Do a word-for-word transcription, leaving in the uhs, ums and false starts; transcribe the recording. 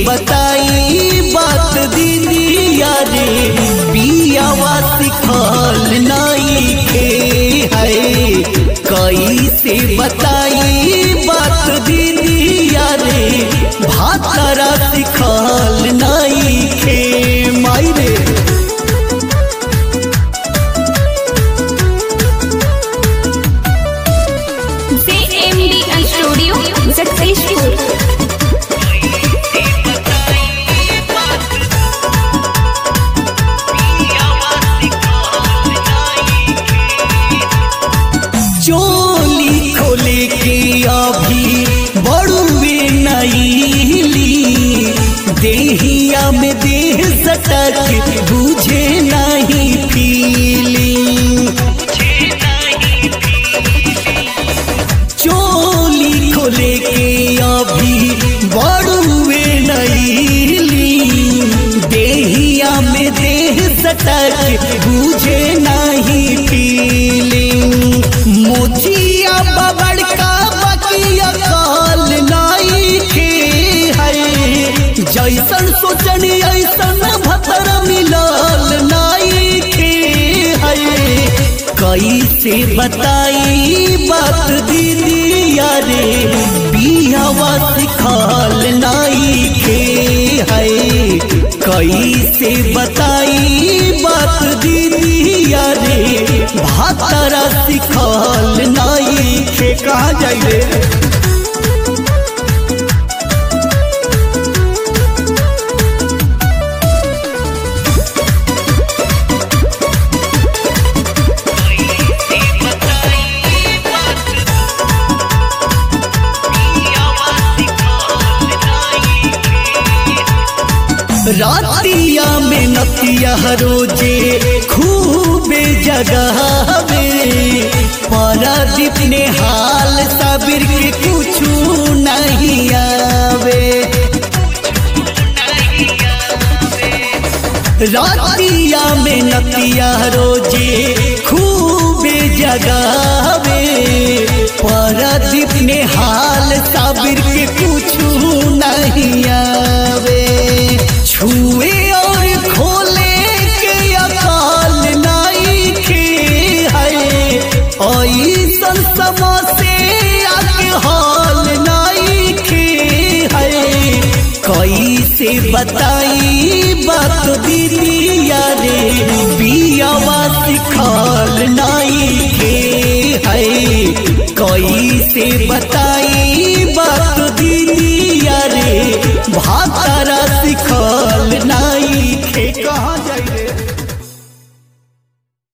बताई बात दीदिया रे पियावा सिखल नाई के है। कैसे बताई बात दीदिया रे भातरा सिखल नाई के माई रे। चोली खोले के अभी बड़ुए नईली देहिया में देह सटक बुझे नहीं फीलिंग। चोली खोले के अभी बड़ुए नईली देहिया में देह सटक बुझे नहीं फीलिंग। मोचिया बबड़ का बकिया काल नाई के है। जैसन सोचनी ऐसन भतर मिलल नाई के है। कैसे बताई बात दीदिया रे पियावा सिखल नाई के है। कैसे बताई बात दीदिया रे भातरा सिखल नाई के। कहाँ जाइए रातिया में नतिया रोजे खूबे जगावे। पारादीप ने हाल साबिर के कुछू नहीं आवे। रातिया में नतिया रोजे खूबे जगावे। पारादीप ने हाल साबिर के कुछू नहीं आवे। छुए और खोले के अकाल नाई के है। ऐसन समसे आके हाल नाई के है। कैसे बताई बात दीदिया रे पियावा